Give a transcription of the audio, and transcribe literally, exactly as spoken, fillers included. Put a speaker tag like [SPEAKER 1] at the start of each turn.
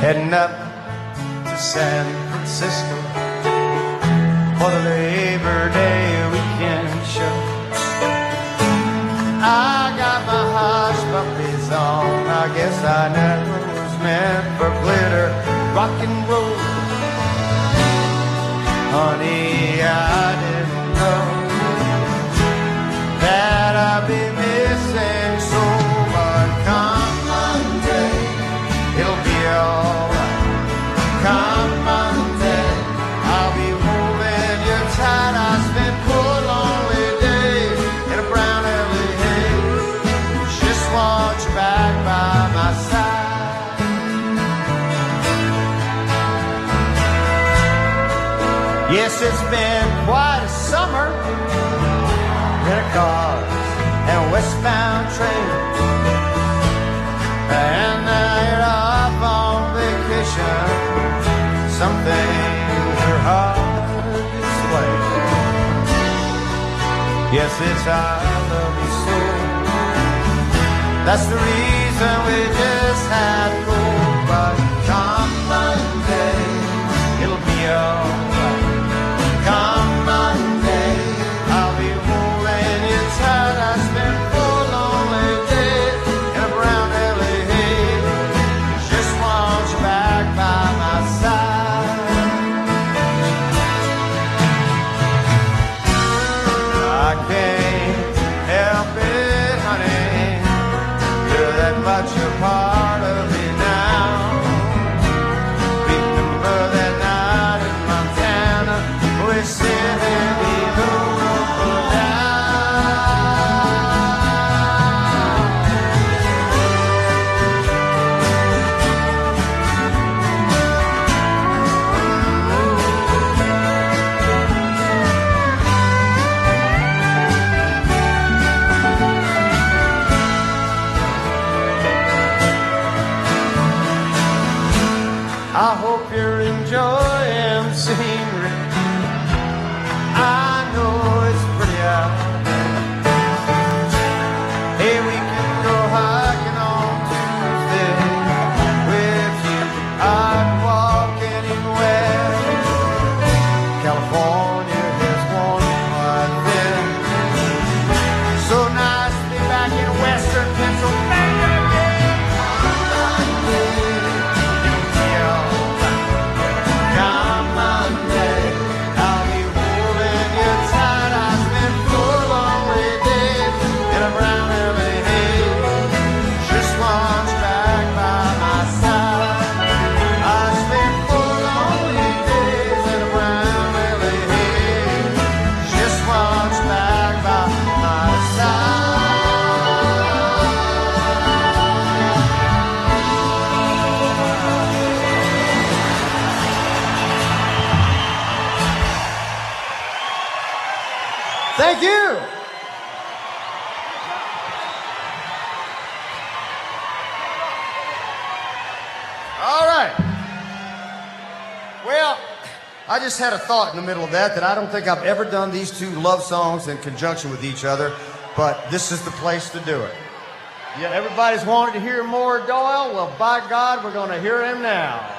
[SPEAKER 1] heading up to San Francisco for the Labor Day weekend show. I got my hush puppies on. I guess I never was meant for glitter, rock and roll. Honey, I didn't know that I'd be missing so much. Come Monday, it'll be alright. Come Monday, I'll be holding you tight. I spent poor lonely days in a brown L A haze. Just want you back by my side. Yes, it's been quite a summer in a cars and westbound train, and now you're off on vacation. Some things are hard to explain. Yes, it's I love you so. That's the reason we just had to go. But come Monday, it'll be alright. Come Monday, I'll be holding you tight. I spent four lonely days in a brown L A haze. Just want you back by my side. I can't help it, honey. You're that much a part of me now. Remember that night in Montana, we're sitting in the room down. I hope you're enjoying the scenery. I know it's pretty out there. Hey, we can go hiking on Tuesday with you. I'd walk anywhere. California has one right there. So nice to be back in western Pennsylvania. Thank you. All right. Well, I just had a thought in the middle of that that I don't think I've ever done these two love songs in conjunction with each other, but this is the place to do it. Yeah, everybody's wanted to hear more Doyle. Well, by God, we're going to hear him now.